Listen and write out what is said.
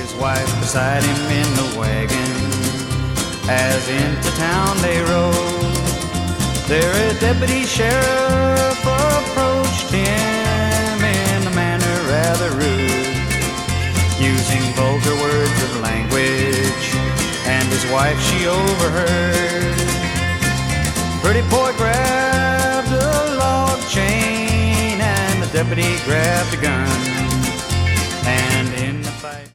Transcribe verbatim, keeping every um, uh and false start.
his wife beside him in the wagon. As into town they rode, there a deputy sheriff approached him in a manner rather rude, using vulgar words of language, and his wife she overheard. Pretty boy grabbed a log chain, and the deputy grabbed a gun, and in